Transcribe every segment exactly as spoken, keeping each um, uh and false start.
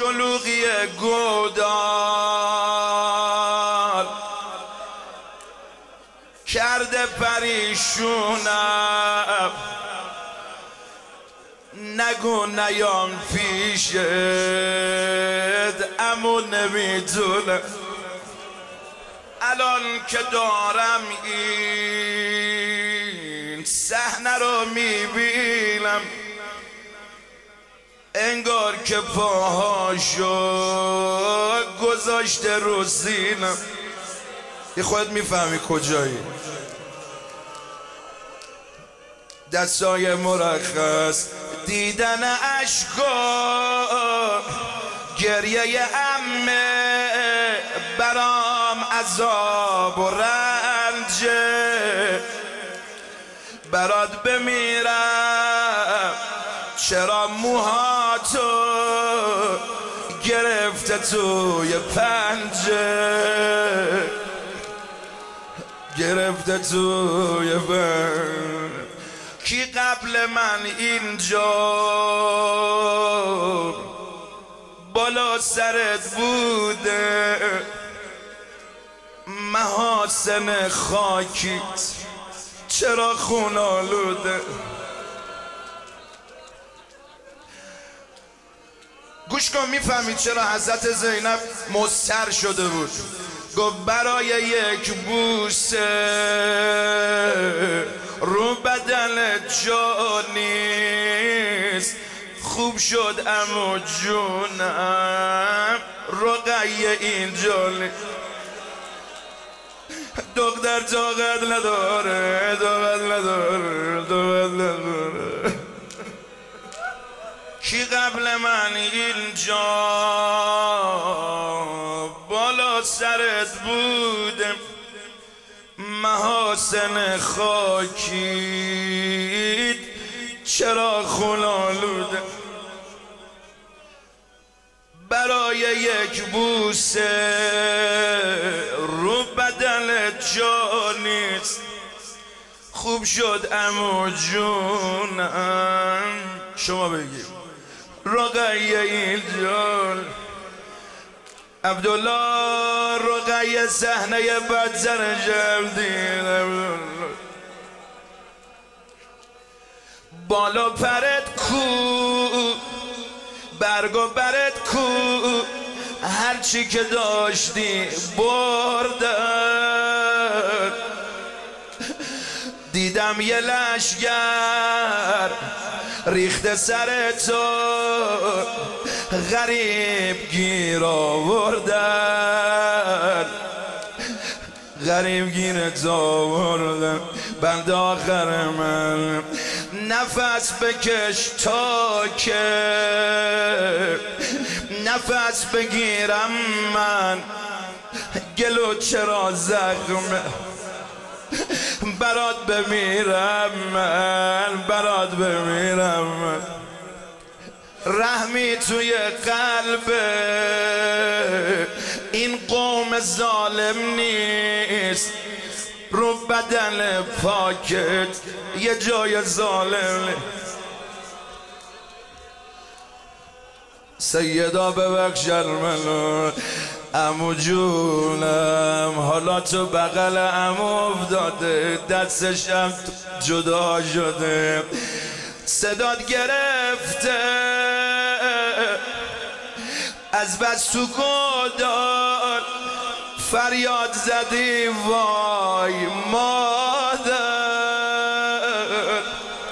شلوغی گودال کرده پریشونم، نگو نیام پیشت امو نمیدونم الان که دارم این صحنه رو میبینم، انگار که پاهاشو گذاشته رو سینم. یه خودت میفهمی کجایی. دستای مرخص دیدن اشکا، گریه عمه برام عذاب و رنجه، برات بمیرم چرا موهاتو گرفته توی پنجه، گرفته توی پنجه. کی قبل من اینجا بالا سرت بوده، محاسن خاکیت چرا خون آلوده. گوش کن میفهمید چرا حضرت زینب مضطر شده بود. گفت برای یک بوسه رو بدن جا نیست، خوب شد عمو جونم رقیه اینجا نیست. دختر طاقت نداره، طاقت نداره، طاقت نداره. کی قبل من اینجا بالا سرت بوده، محاسن خاکیت چرا خون آلوده. برای یک بوسه رو بدن جا نیست، خوب شد عمو جونم. شما بگید رقیه اینجا. عبدالله رقیه صحنه بدزر جمدین، بالا پرت کو برگ و برت کو، هرچی که داشتی بردن. دیدم یه لشگر ریخته سر تو، غریب گیر آوردن، غریب گیرت آوردن. بند آخر من نفس بکش تا که نفس بگیرم من، گلو چرا زخمه برات بمیرم من، برات بمیرم من. رحمی توی قلب این قوم ظالم نیست، رو بدن پاکت یه جای ظالم نیست. سیدا ببخش منو عمو جونم، حالا تو بغل عمو افتاده، دستشم جدا شده، صدات گرفته از بس تو گودال فریاد زدی وای مادر.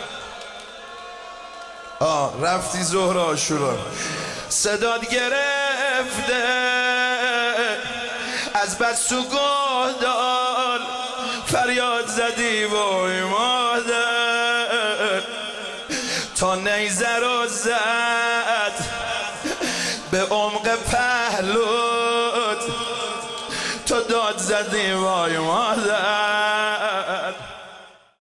آه رفتی ظهر عاشورا، صدات گرفته از بس تو گودال فریاد زدی وای مادر. تا نیزه رو زد به عمق پهلوت، تو داد زدی وای مادر.